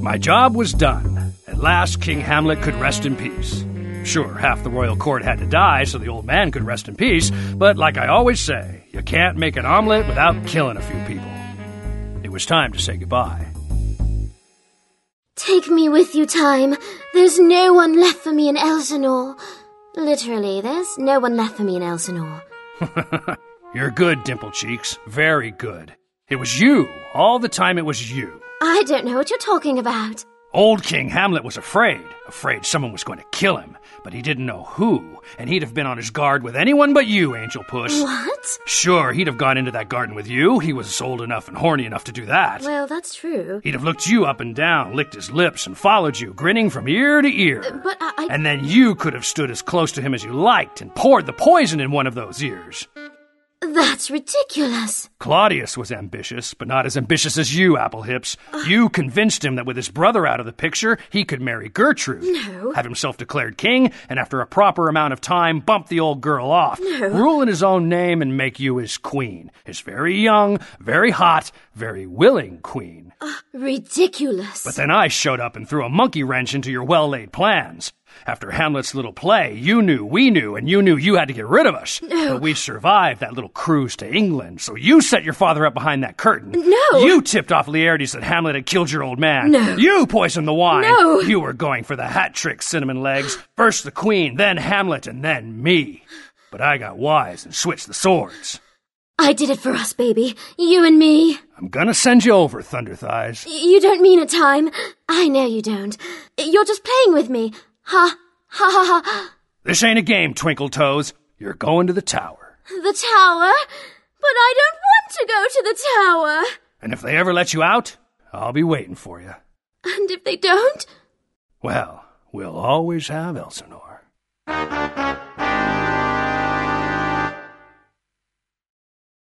My job was done. At last, King Hamlet could rest in peace. Sure, half the royal court had to die so the old man could rest in peace, but like I always say, you can't make an omelet without killing a few people. It was time to say goodbye. Take me with you, Time. There's no one left for me in Elsinore. Literally, there's no one left for me in Elsinore. You're good, Dimple Cheeks. Very good. It was you. All the time it was you. I don't know what you're talking about. Old King Hamlet was afraid someone was going to kill him, but he didn't know who, and he'd have been on his guard with anyone but you, Angel Puss. What? Sure, he'd have gone into that garden with you. He was old enough and horny enough to do that. Well, that's true. He'd have looked you up and down, licked his lips, and followed you, grinning from ear to ear. But I... And then you could have stood as close to him as you liked and poured the poison in one of those ears. That's ridiculous. Claudius was ambitious, but not as ambitious as you, Applehips. You convinced him that with his brother out of the picture, he could marry Gertrude. No. Have himself declared king, and after a proper amount of time, bump the old girl off. No. Rule in his own name and make you his queen. His very young, very hot, very willing queen. Ridiculous. But then I showed up and threw a monkey wrench into your well-laid plans. After Hamlet's little play, you knew, we knew, and you knew you had to get rid of us. No. But we survived that little cruise to England, so you set your father up behind that curtain. No. You tipped off Laertes that Hamlet had killed your old man. No. You poisoned the wine. No. You were going for the hat trick, Cinnamon Legs. First the queen, then Hamlet, and then me. But I got wise and switched the swords. I did it for us, baby. You and me. I'm gonna send you over, Thunder Thighs. You don't mean it, Time. I know you don't. You're just playing with me. Ha, ha, ha, ha. This ain't a game, Twinkle Toes. You're going to the tower. The tower? But I don't want to go to the tower. And if they ever let you out, I'll be waiting for you. And if they don't? Well, we'll always have Elsinore.